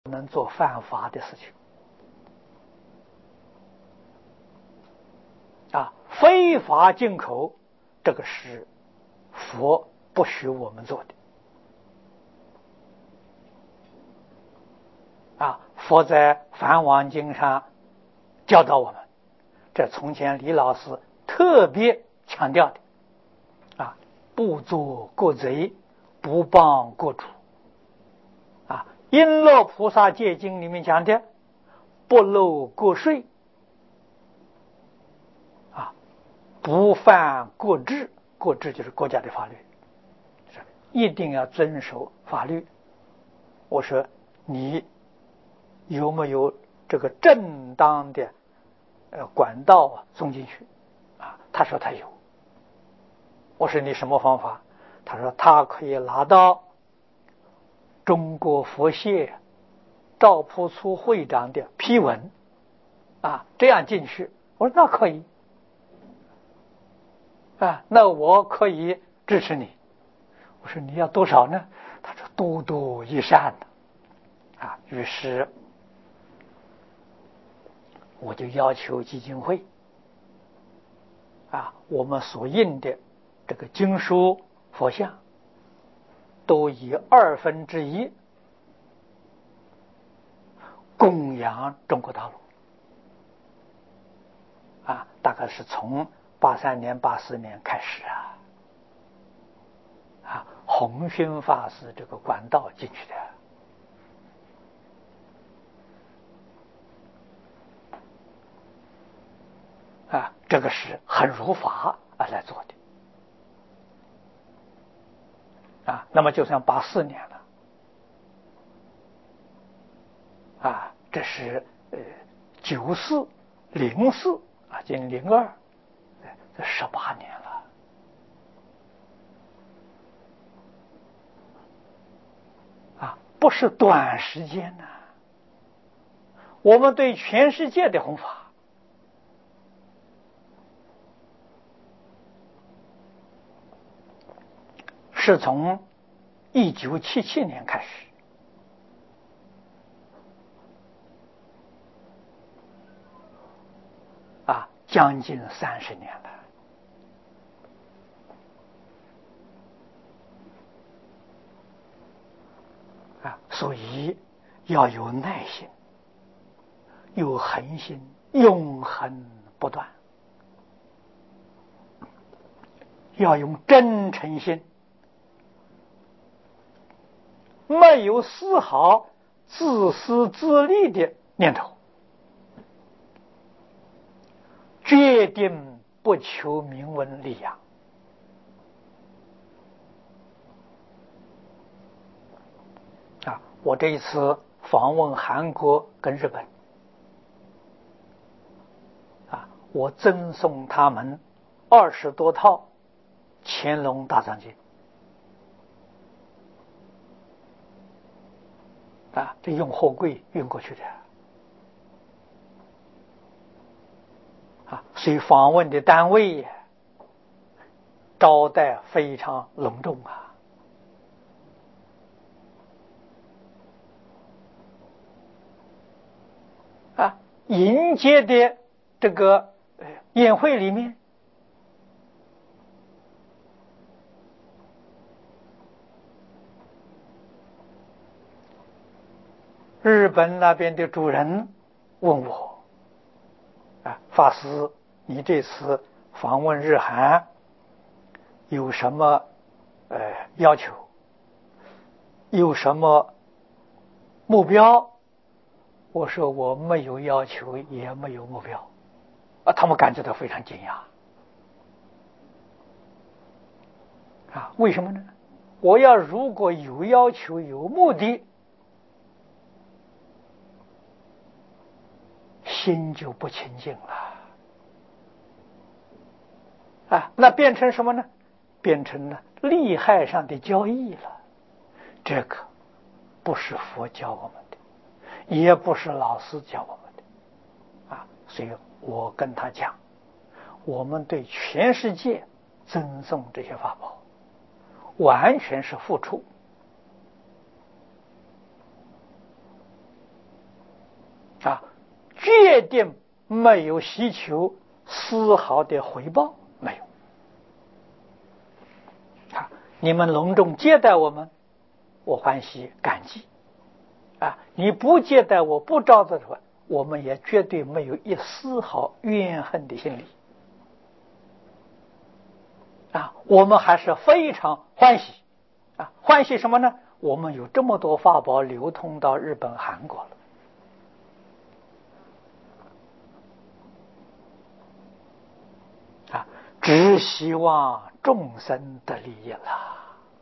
能做犯法的事情非法进口，这个是佛不许我们做的佛在梵网经上教导我们，这从前李老师特别强调的不做国贼，不帮国主璎珞菩萨戒经里面讲的不漏国税不犯国制，国制就是国家的法律，一定要遵守法律。我说你有没有这个正当的管道送进去他说他有。我说你什么方法？他说他可以拿到中国佛协赵朴初会长的批文这样进去。我说那可以那我可以支持你。我说你要多少呢？他说多多益善于是我就要求基金会我们所印的这个经书佛像都以1/2供养中国大陆大概是从83年84年开始弘勋法师这个管道进去的这个是很如法来做的那么就算84年了这是94、04今年02，这18年了不是短时间我们对全世界的弘法是从1977年开始将近30年了所以要有耐心，有恒心，永恒不断，要用真诚心，没有丝毫自私自利的念头，决定不求名闻利养我这一次访问韩国跟日本我赠送他们20多套乾隆大藏经这用货柜运过去的所以访问的单位招待非常隆重迎接的这个宴会里面日本那边的主人问我法师你这次访问日韩有什么要求，有什么目标？我说我没有要求也没有目标他们感觉到非常惊讶为什么呢？我要如果有要求有目的，心就不清净了那变成什么呢？变成了利害上的交易了。这个不是佛教我们的，也不是老师教我们的所以我跟他讲，我们对全世界赠送这些法宝完全是付出决定没有希求丝毫的回报，没有。啊，你们隆重接待我们，我欢喜感激。啊，你不接待我，不招待的话，我们也绝对没有一丝毫怨恨的心理。啊，我们还是非常欢喜。啊，欢喜什么呢？我们有这么多法宝流通到日本、韩国了。啊，只希望众生得利益了。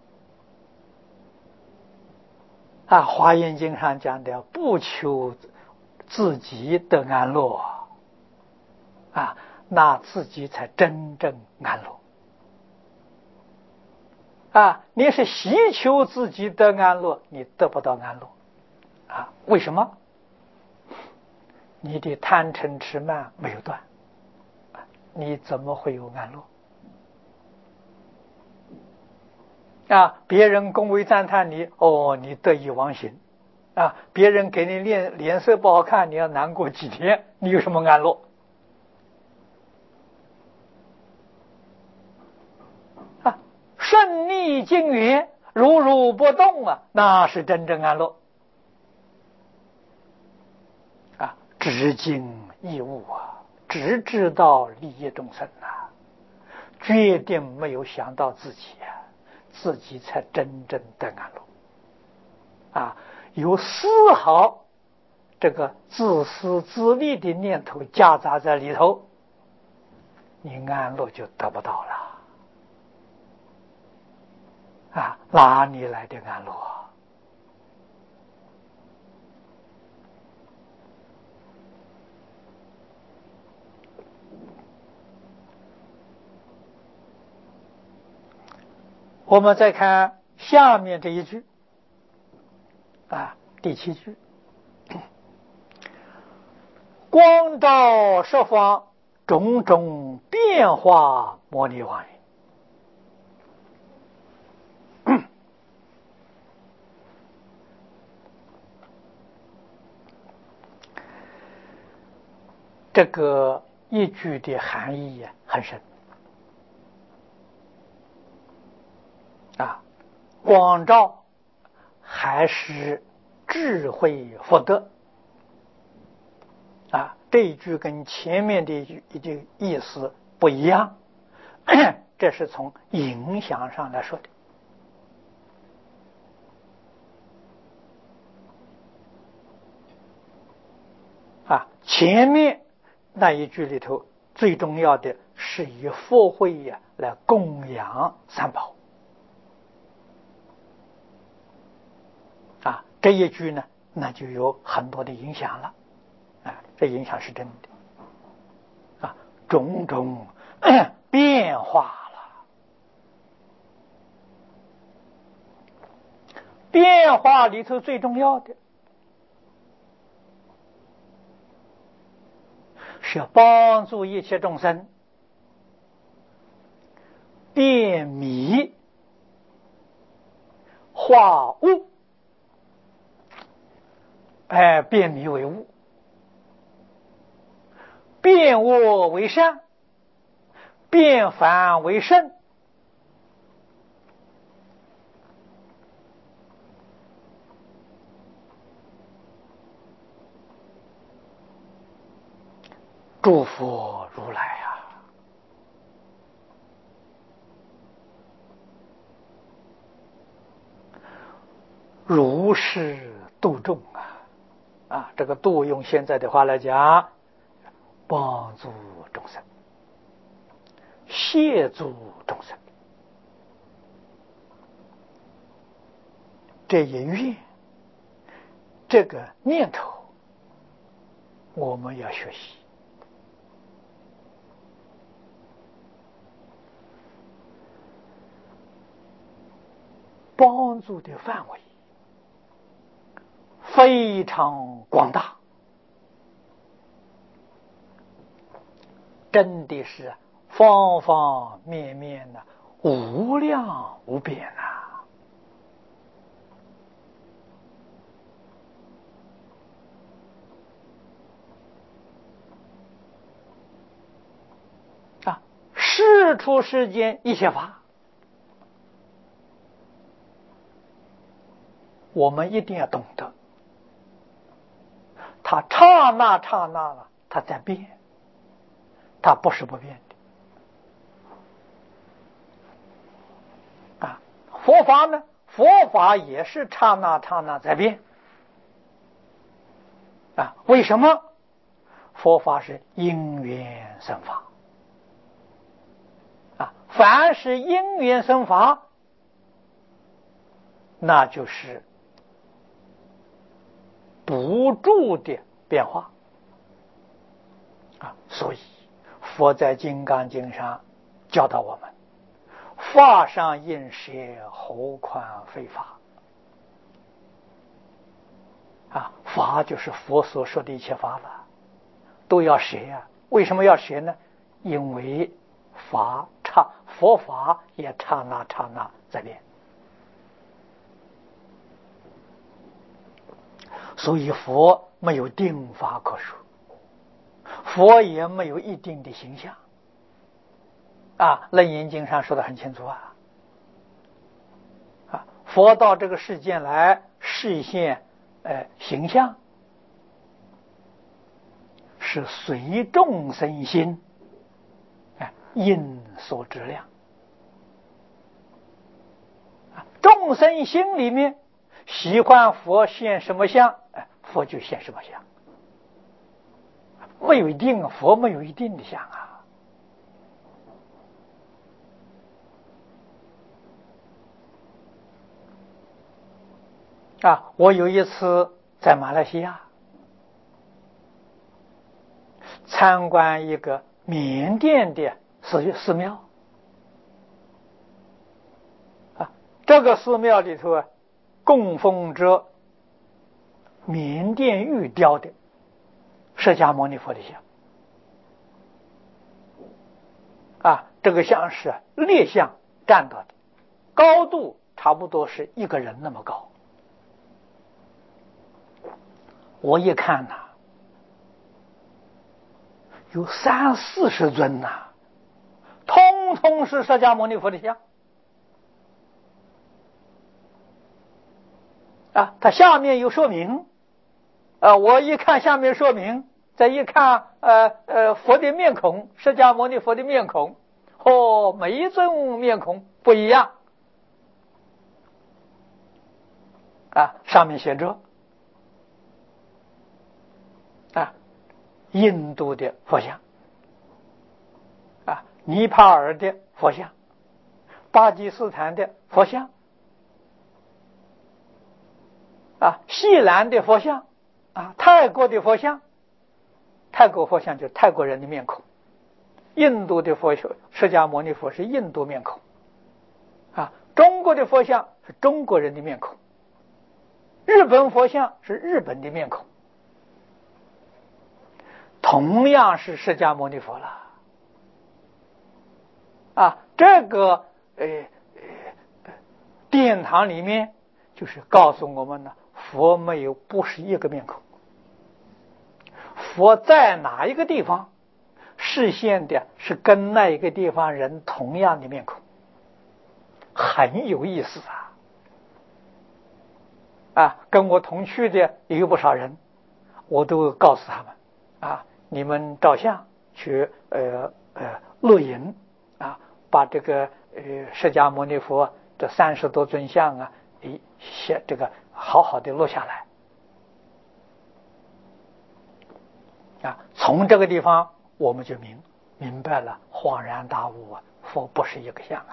啊，华严经上讲的不求自己得安乐，啊，那自己才真正安乐。啊，你是希求自己得安乐，你得不到安乐。啊，为什么？你的贪嗔痴慢没有断，你怎么会有安乐？啊，别人恭维赞叹你，哦，你得意忘形。啊，别人给你脸色不好看，你要难过几天，你有什么安乐？啊，顺逆境缘，如如不动啊，那是真正安乐。啊，知经义务啊，只知道利益众生啊，决定没有想到自己啊，自己才真正得安乐。啊，有丝毫这个自私自利的念头夹杂在里头，你安乐就得不到了。啊，哪里来的安乐？我们再看下面这一句，啊，第7句，光照十方，种种变化，摩尼王云。这个一句的含义很深。啊，光照还是智慧福德。啊，这一句跟前面的一句意思不一样，这是从影响上来说的。啊，前面那一句里头最重要的是以佛慧来供养三宝。啊，这一句呢，那就有很多的影响了。啊，这影响是真的。啊，种种变化了，变化里头最重要的是要帮助一切众生变迷化悟。变迷为悟，变恶为善，变凡为圣。诸佛如来啊，如是度众啊。啊，这个度用现在的话来讲，帮助众生，协助众生。这一愿，这个念头，我们要学习。帮助的范围非常广大，真的是方方面面的无量无边啊！ 世出世间一切法，我们一定要懂得，它刹那刹那了，它在变，它不是不变的。佛法呢？佛法也是刹那刹那在变。为什么？佛法是因缘生法。凡是因缘生法，那就是不住的变化。所以佛在《金刚经》上教导我们：法上应舍，何况非法。法就是佛所说的一切法了，都要舍啊。为什么要舍呢？因为佛法也刹那刹那在变，所以佛没有定法可说，佛也没有一定的形象。楞严经上说的很清楚佛到这个世间来示现形象，是随众生心因所知量。众生心里面喜欢佛现什么相，佛就现什么相，没有一定，佛没有一定的相我有一次在马来西亚参观一个缅甸的寺庙，这个寺庙里头供奉着缅甸玉雕的释迦牟尼佛的像。这个像是立像站到的，高度差不多是一个人那么高。我一看有30-40尊通通是释迦牟尼佛的像。它下面有说明，我一看下面说明，再一看佛的面孔，释迦牟尼佛的面孔，每一尊面孔不一样。上面写着印度的佛像，尼泊尔的佛像，巴基斯坦的佛像，西兰的佛像，泰国的佛像。泰国佛像就是泰国人的面孔，印度的佛像释迦牟尼佛是印度面孔，中国的佛像是中国人的面孔，日本佛像是日本的面孔，同样是释迦牟尼佛了。这个殿堂里面就是告诉我们呢，佛没有不是一个面孔，佛在哪一个地方示现的是跟那一个地方人同样的面孔，很有意思跟我同去的也有不少人，我都告诉他们你们照相去录影把这个释迦牟尼佛这30多尊像这个好好的录下来从这个地方我们就明白了，恍然大悟佛不是一个像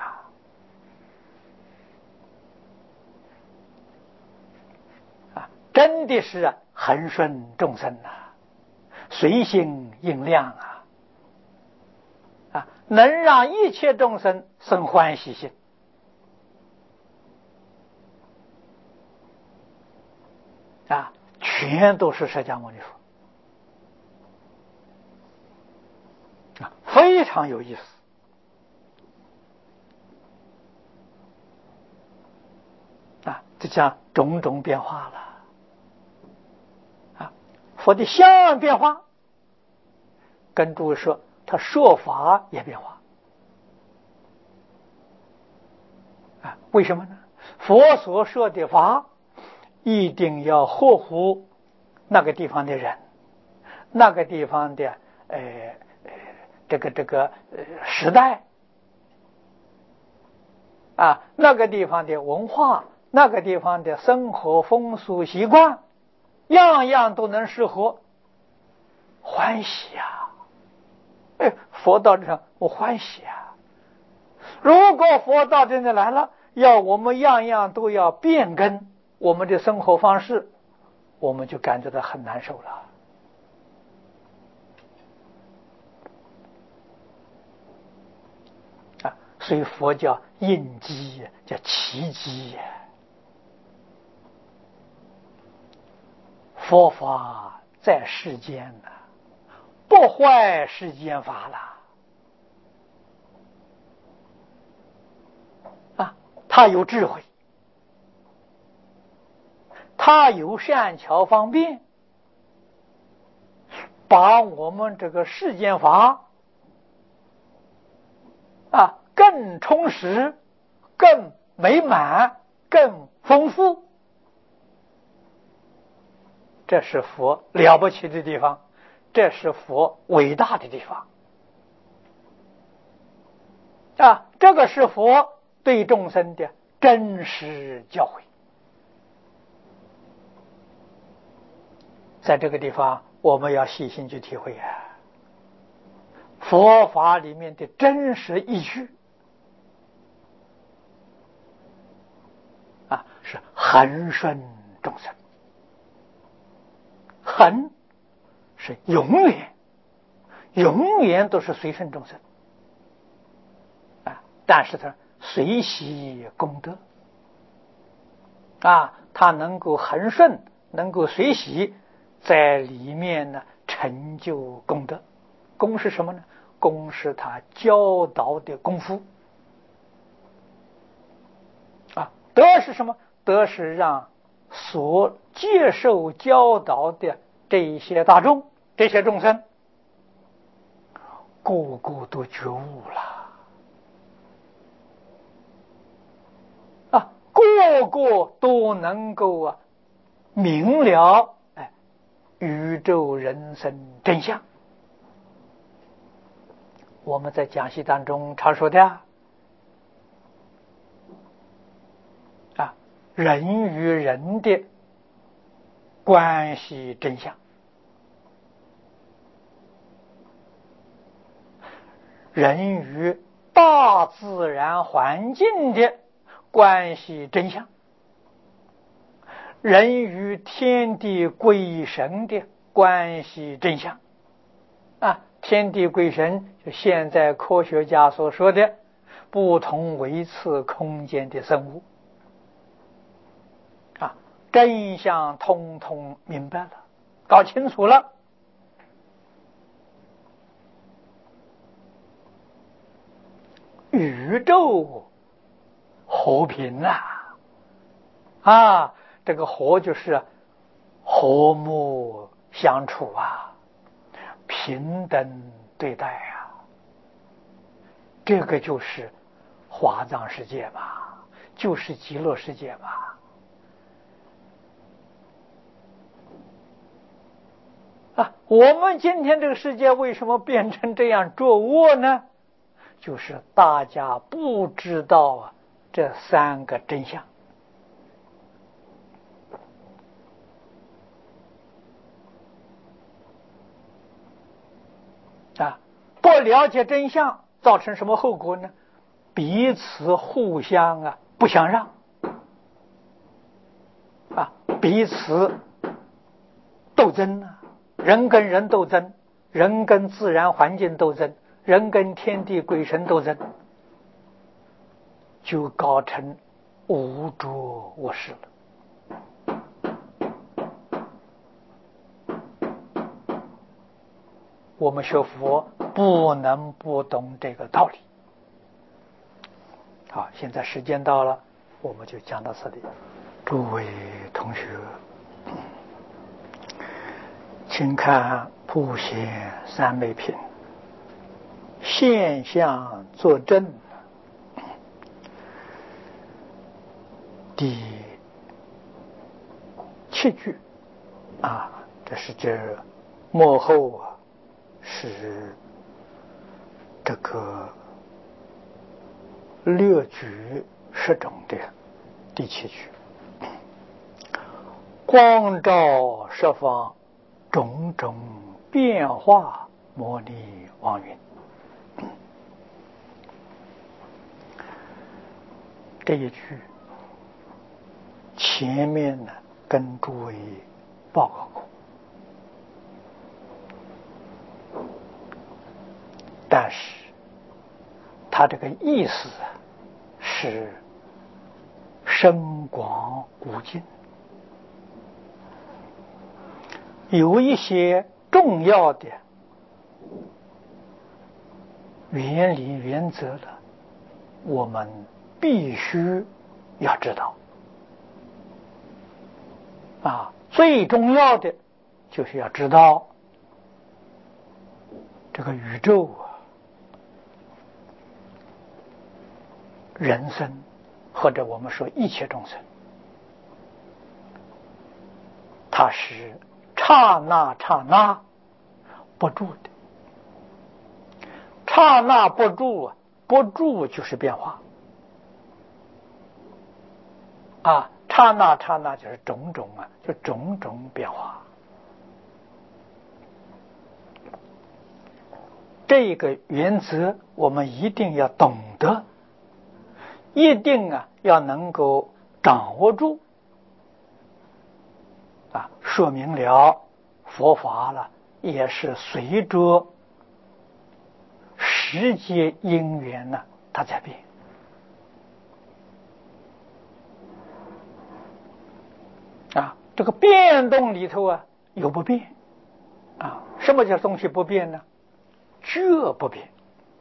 真的是恒顺众生随心应量能让一切众生生欢喜心全都是释迦牟尼佛非常有意思这叫种种变化了佛的相变化，跟诸位说他说法也变化为什么呢？佛所说的法一定要合乎那个地方的人，那个地方的时代啊，那个地方的文化，那个地方的生活风俗习惯，样样都能适合，欢喜呀！佛到这上我欢喜啊！如果佛到这里来了，要我们样样都要变更我们的生活方式，我们就感觉到很难受了。所以佛叫应机，叫奇机。佛法在世间呢，不坏世间法了。他有智慧，他有善巧方便，把我们这个世间法更充实、更美满、更丰富。这是佛了不起的地方，这是佛伟大的地方这个是佛对众生的真实教诲。在这个地方我们要细心去体会佛法里面的真实意趣是恒顺众生，恒是永远都是随顺众生但是他随喜功德他能够恒顺，能够随喜，在里面呢成就功德。功是什么呢？功是他教导的功夫德是什么？德是让所接受教導的这一些大众，这些众生个个都觉悟了个个都能够明了宇宙人生真相。我们在讲习当中常说的人与人的关系真相，人与大自然环境的关系真相，人与天地鬼神的关系真相天地鬼神就现在科学家所说的不同维次空间的生物真相通通明白了，搞清楚了，宇宙和平这个和就是和睦相处平等对待这个就是华藏世界嘛，就是极乐世界嘛我们今天这个世界为什么变成这样浊恶呢？就是大家不知道这三个真相不了解真相造成什么后果呢？彼此互相不相让彼此斗争人跟人斗争，人跟自然环境斗争，人跟天地鬼神斗争，就搞成无浊恶世了。我们学佛不能不懂这个道理。好，现在时间到了，我们就讲到这里。诸位同学，请看普贤三昧品，现象作证， 第7句啊，这是这幕后啊，是这个略举10种的第7句。光照十方，种种变化，模拟妄云。这一句前面呢跟诸位报告过，但是他这个意思是深广无尽，有一些重要的原理原则的，我们必须要知道啊。最重要的就是要知道这个宇宙啊，人生或者我们说一切众生，它是刹那刹那不住的，刹那不住，不住就是变化啊，刹那刹那就是种种啊，就种种变化。这个原则我们一定要懂得，一定啊要能够掌握住啊，说明了佛法了，也是随着时节因缘呢，它在变啊。这个变动里头啊有不变啊。什么叫东西不变呢？觉不变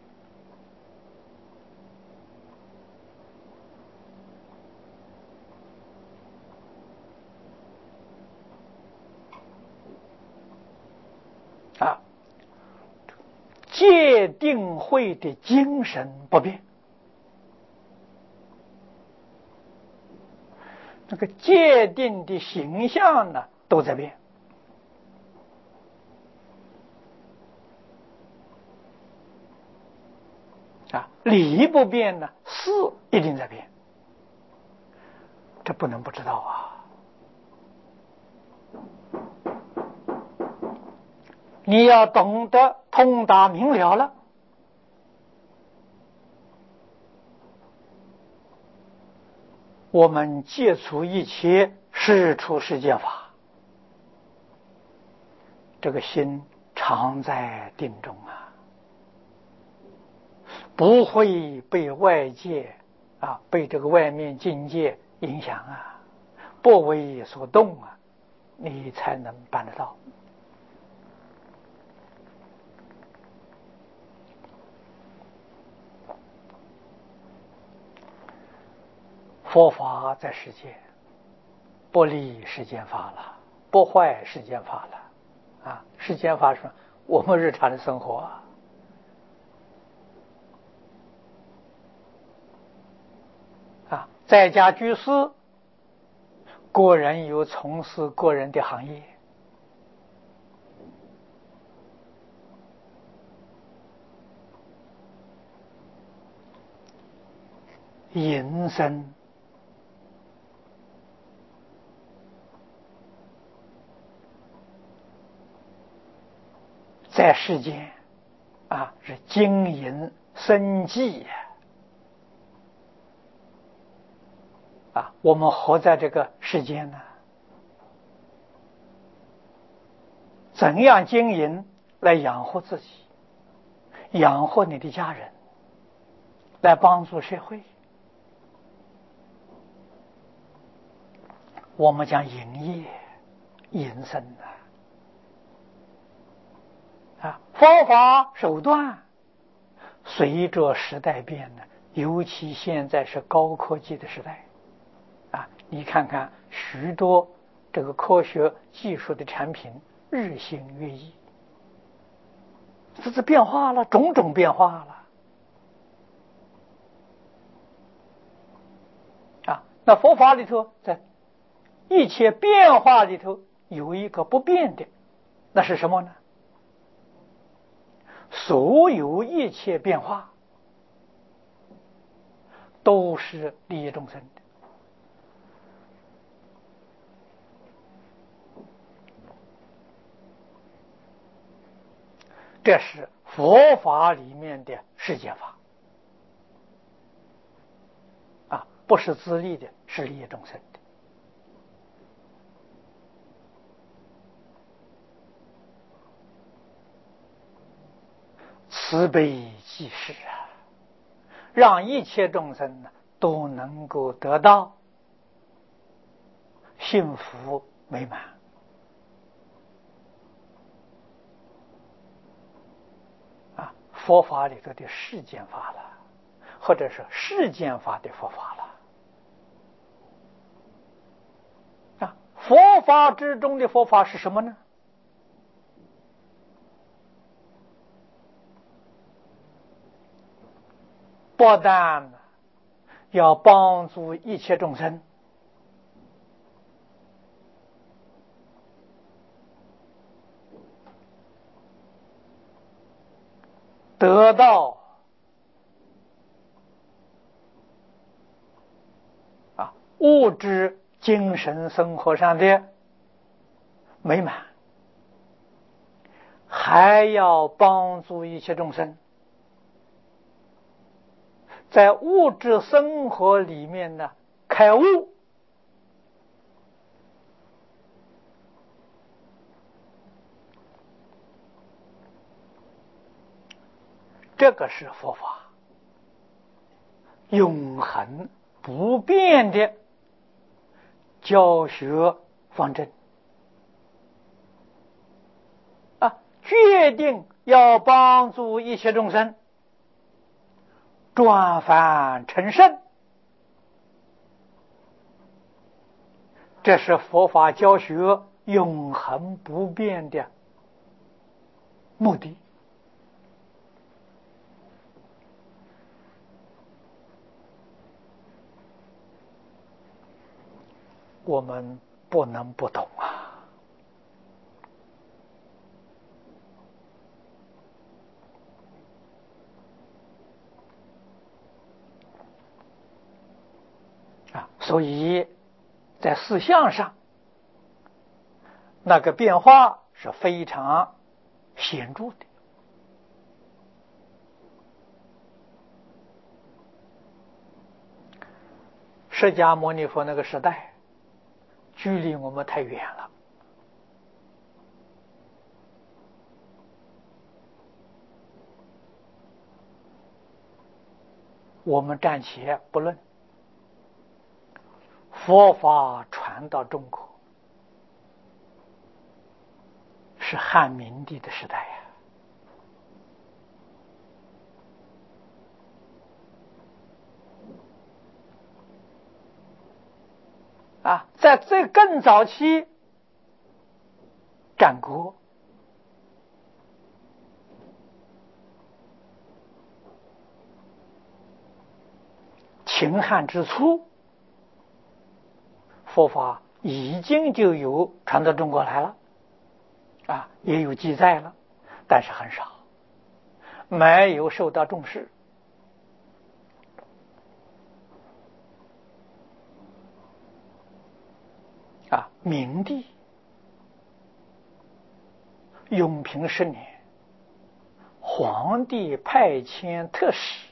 啊，戒定慧的精神不变，这个戒定的形象呢都在变啊。理不变呢，事一定在变，这不能不知道啊。你要懂得通达明了了，我们戒除一切世出世间法，这个心常在定中啊，不会被外界啊，被这个外面境界影响啊，不为所动啊，你才能办得到。佛法在世间，不离世间法了，不坏世间法了啊！世间法是我们日常的生活啊，在家居士，个人有从事个人的行业，营生在世间啊，是经营生计啊。我们活在这个世间呢，怎样经营来养活自己，养活你的家人，来帮助社会？我们讲营业、营生啊，方法手段随着时代变呢，尤其现在是高科技的时代啊，你看看许多这个科学技术的产品日新月异，这是变化了，种种变化了啊。 那佛法里头，在一切变化里头有一个不变的，那是什么呢？所有一切变化都是利益众生的。这是佛法里面的世间法啊，不是自利的，是利益众生的。慈悲济世啊，让一切众生呢都能够得到幸福美满啊！佛法里头的世间法了，或者是世间法的佛法了啊！佛法之中的佛法是什么呢？不但要帮助一切众生得到物质精神生活上的美满，还要帮助一切众生在物质生活里面呢开悟。这个是佛法永恒不变的教学方针啊，决定要帮助一切众生转凡成圣，这是佛法教学永恒不变的目的。我们不能不懂所以在思想上那个变化是非常显著的。释迦牟尼佛那个时代距离我们太远了，我们暂且不论，佛法传到中国是汉明帝的时代在这更早期，战国秦汉之初，佛法已经就有传到中国来了也有记载了，但是很少，没有受到重视明帝永平10年，皇帝派遣特使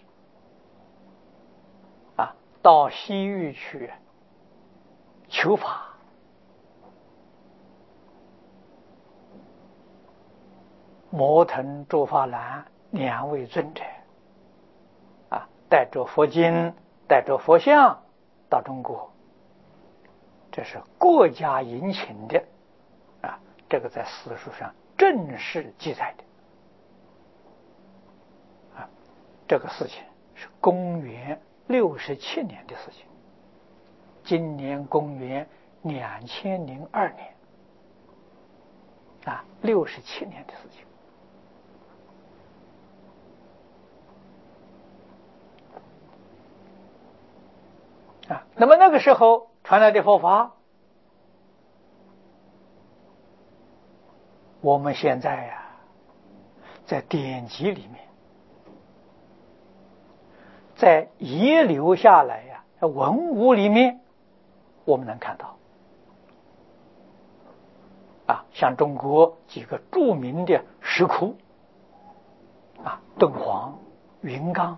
到西域去求法，摩腾、竺法兰2位尊者带着佛经，带着佛像到中国，这是国家引请的这个在史书上正式记载的这个事情是公元67年的事情，今年公元2002年67年的事情。 那么那个时候传来的佛法，我们现在在典籍里面，在遗留下来文物里面，我们能看到像中国几个著名的石窟敦煌、云冈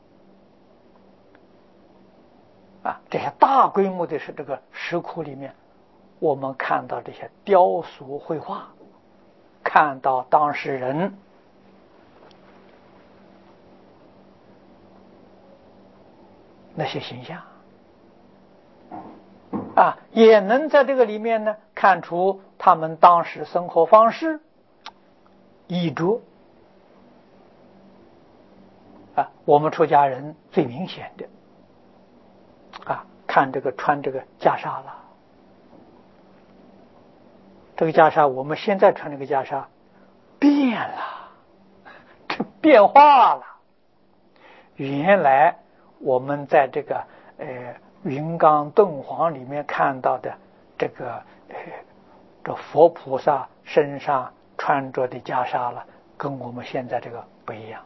这些大规模的这个石窟里面，我们看到这些雕塑绘画，看到当事人那些形象也能在这个里面呢看出他们当时生活方式、衣着我们出家人最明显的看这个穿这个袈裟了，这个袈裟我们现在穿这个袈裟变了，这变化了。原来我们在这个云冈敦煌里面看到的这佛菩萨身上穿着的袈裟了，跟我们现在这个不一样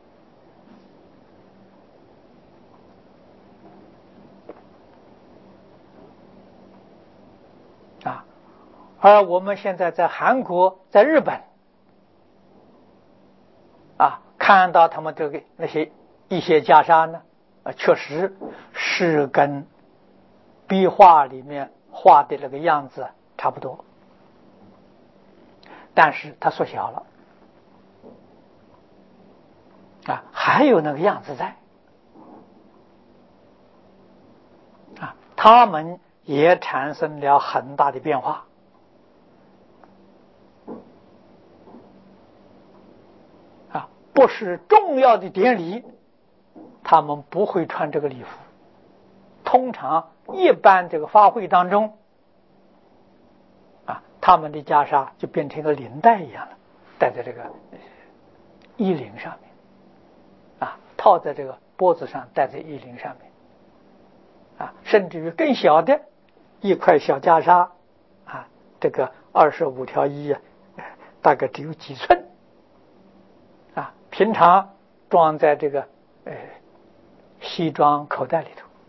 而我们现在在韩国、在日本看到他们这个一些袈裟呢确实是跟壁画里面画的那个样子差不多，但是它缩小了还有那个样子在他们也产生了很大的变化不是重要的典礼，他们不会穿这个礼服。通常一般这个法会当中他们的袈裟就变成一个领带一样了，戴在这个衣领上面套在这个脖子上，戴在衣领上面甚至于更小的一块小袈裟这个25条衣大概只有几寸平常装在这个西装口袋里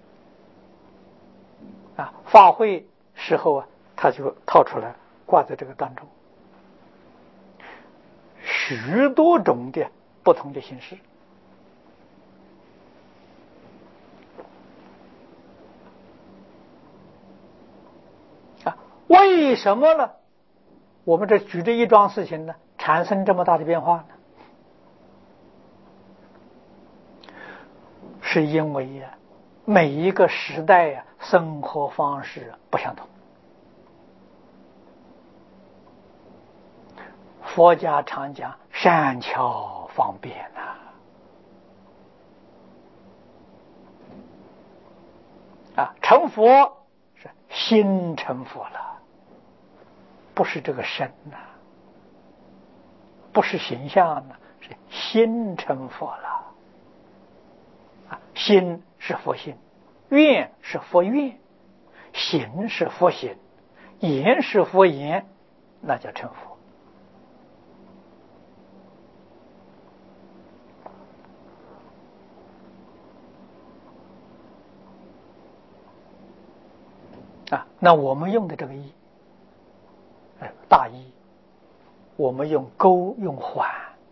头法会时候他就套出来挂在这个当中，许多种的不同的形式为什么呢？我们这举这一桩事情呢产生这么大的变化呢？是因为每一个时代生活方式不相同。佛家常讲善巧方便成佛是心成佛了，不是这个身不是形象是心成佛了。心是佛心，愿是佛愿，行是佛行，言是佛言，那叫成佛那我们用的这个义大义，我们用钩用环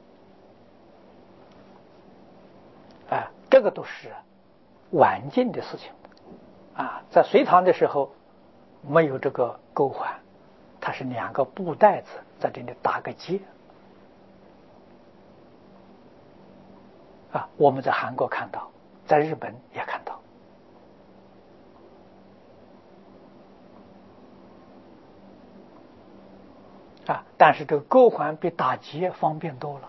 这个都是晚近的事情在隋唐的时候没有这个钩环，它是2个布带子在这里打个结我们在韩国看到，在日本也看到但是这个钩环比打结方便多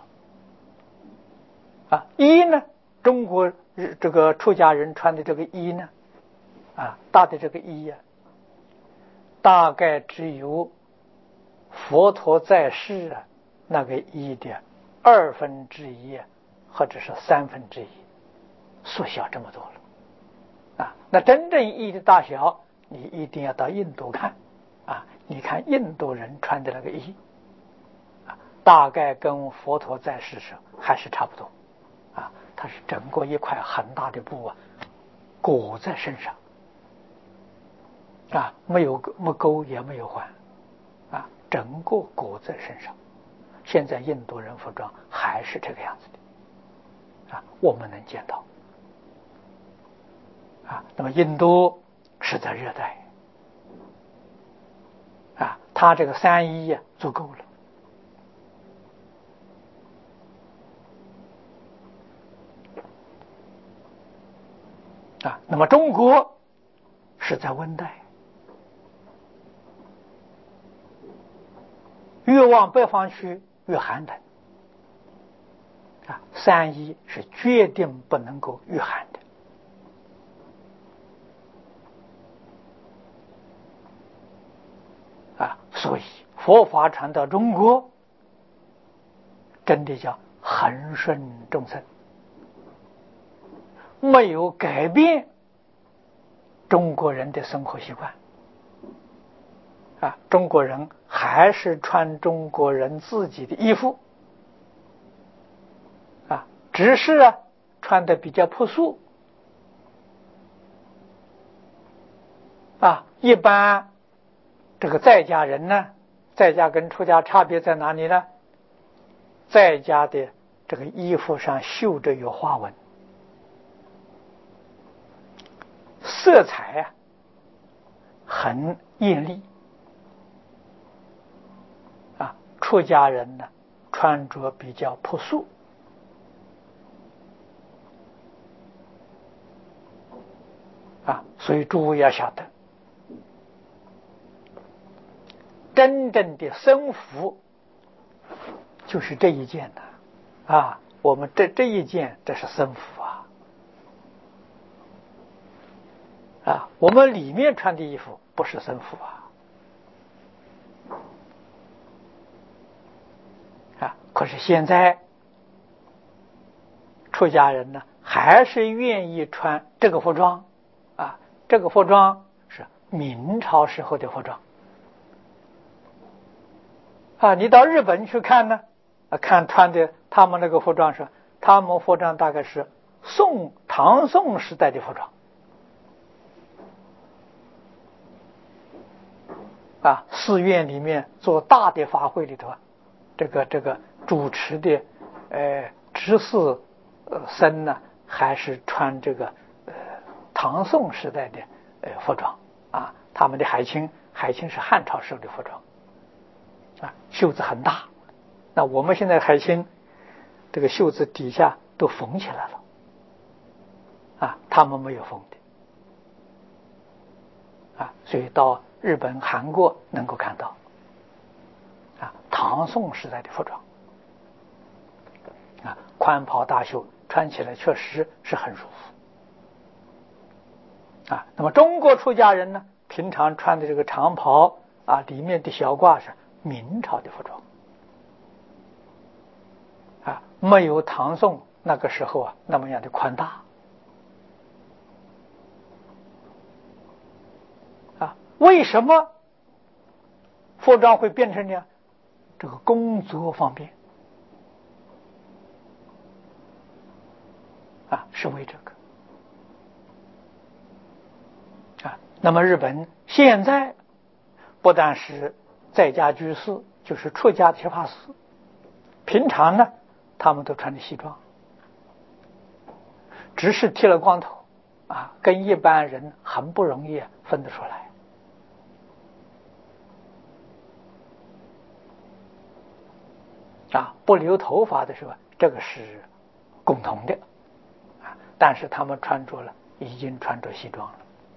了衣呢，中国这个出家人穿的这个衣呢大的这个衣大概只有佛陀在世那个衣的1/2或者是1/3，缩小这么多那真正意义的大小，你一定要到印度看你看印度人穿的那个衣大概跟佛陀在世时还是差不多它是整个一块很大的布裹在身上没有钩也没有环整个裹在身上。现在印度人服装还是这个样子的我们能见到那么印度是在热带它这个3衣足够了那么中国是在温带，越往北方去越寒冷3衣是决定不能够御寒的所以佛法传到中国真的叫恒顺众生，没有改变中国人的生活习惯中国人还是穿中国人自己的衣服只是穿的比较朴素一般这个在家人呢，在家跟出家差别在哪里呢？在家的这个衣服上绣着有花纹，色彩很艳丽出家人呢穿着比较朴素所以诸位要晓得，真正的僧服就是这一件我们这一件这是僧服我们里面穿的衣服不是僧服可是现在出家人呢还是愿意穿这个服装这个服装是明朝时候的服装你到日本去看呢看穿的他们那个服装是他们服装大概是唐宋时代的服装寺院里面做大的法会里头这个主持的执事僧呢还是穿这个唐宋时代的服装他们的海青是汉朝时候的服装袖子很大，那我们现在海青这个袖子底下都缝起来了他们没有缝的所以到日本韩国能够看到唐宋时代的服装宽袍大袖穿起来确实是很舒服那么中国出家人呢平常穿的这个长袍里面的小褂是明朝的服装没有唐宋那个时候那么样的宽大为什么服装会变成这样？这个工作方便是为这个那么日本现在不但是在家居士，就是出家的法师，平常呢他们都穿着西装，只是剃了光头跟一般人很不容易分得出来不留头发的时候这个是共同的但是他们穿着了已经穿着西装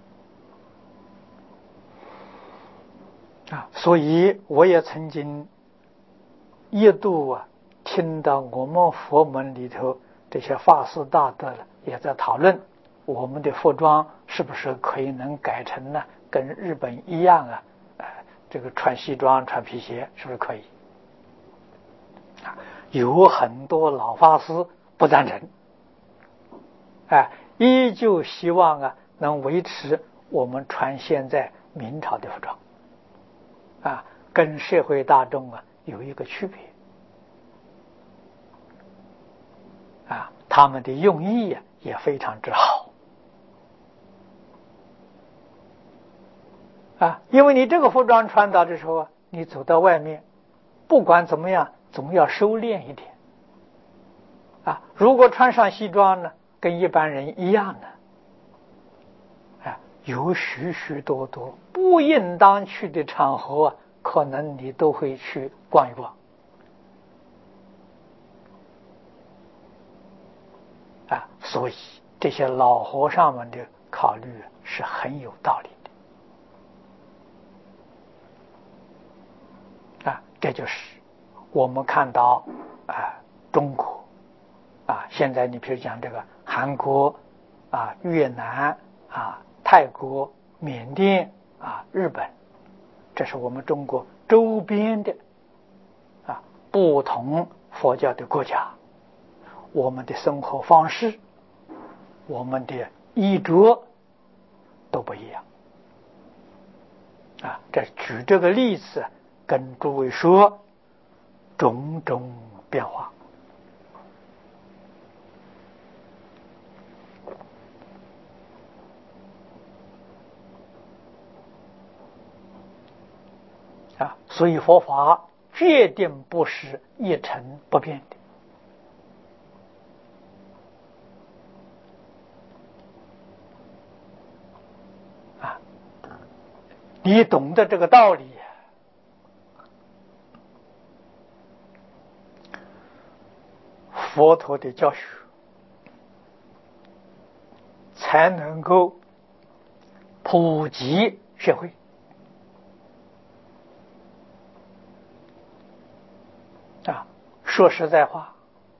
了所以我也曾经一度听到我们佛门里头这些法师大德也在讨论我们的服装是不是可以能改成呢跟日本一样这个穿西装穿皮鞋是不是可以有很多老法师不赞成依旧希望能维持我们穿现在明朝的服装啊，跟社会大众有一个区别啊，他们的用意也非常之好啊，因为你这个服装穿到的时候你走到外面，不管怎么样，总要收敛一点啊。如果穿上西装呢，跟一般人一样的啊，有许许多多不应当去的场合可能你都会去逛一逛啊。所以这些老和尚们的考虑是很有道理的啊。这就是我们看到中国现在你比如讲这个韩国越南泰国、缅甸日本，这是我们中国周边的不同佛教的国家，我们的生活方式、我们的衣着都不一样这举这个例子跟诸位说种种变化所以佛法决定不是一成不变的你懂得这个道理，佛陀的教学才能够普及社会说实在话，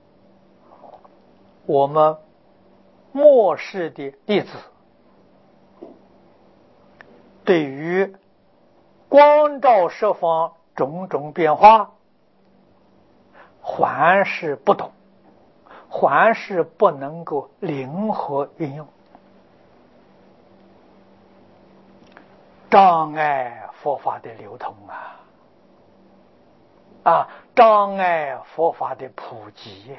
我们末世的弟子对于光照十方种种变化还是不懂，还是不能够灵活运用，障碍佛法的流通障碍佛法的普及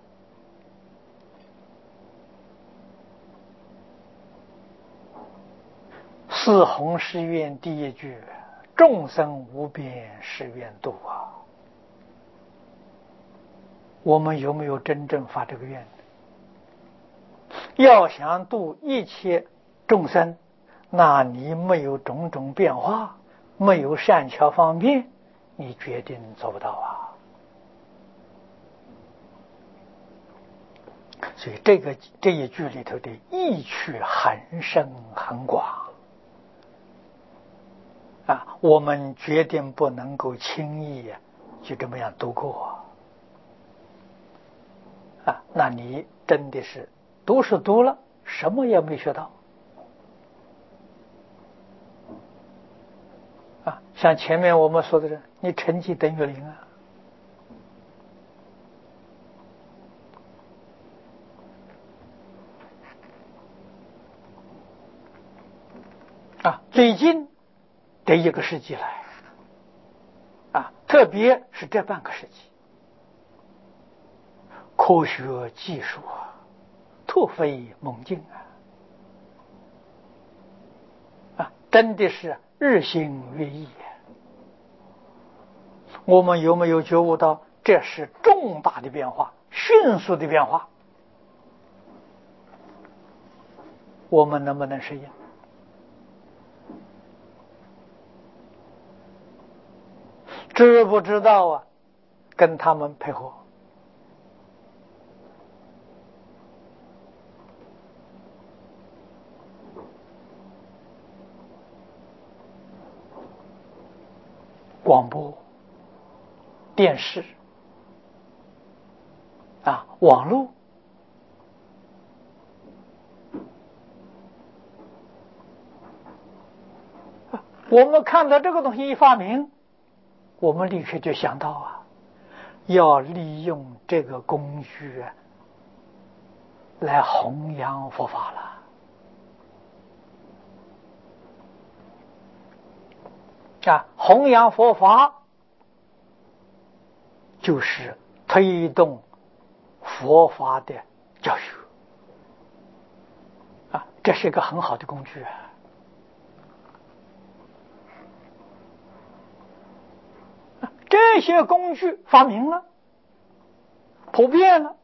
四弘誓愿第一句，众生无边誓愿度我们有没有真正发这个愿？要想度一切众生，那你没有种种变化，没有善巧方便，你决定做不到所以这一句里头的意趣很深很广我们决定不能够轻易就这么样度过那你真的是读是读了，什么也没学到像前面我们说的你成绩等于零最近这一个世纪来特别是这半个世纪，科学技术突飞猛进真的是日新月异我们有没有觉悟到这是重大的变化，迅速的变化？我们能不能适应？知不知道跟他们配合？广播、电视网络我们看到这个东西一发明，我们立刻就想到要利用这个工具来弘扬佛法了弘扬佛法就是推动佛法的教学这是一个很好的工具这些工具发明了，普遍了，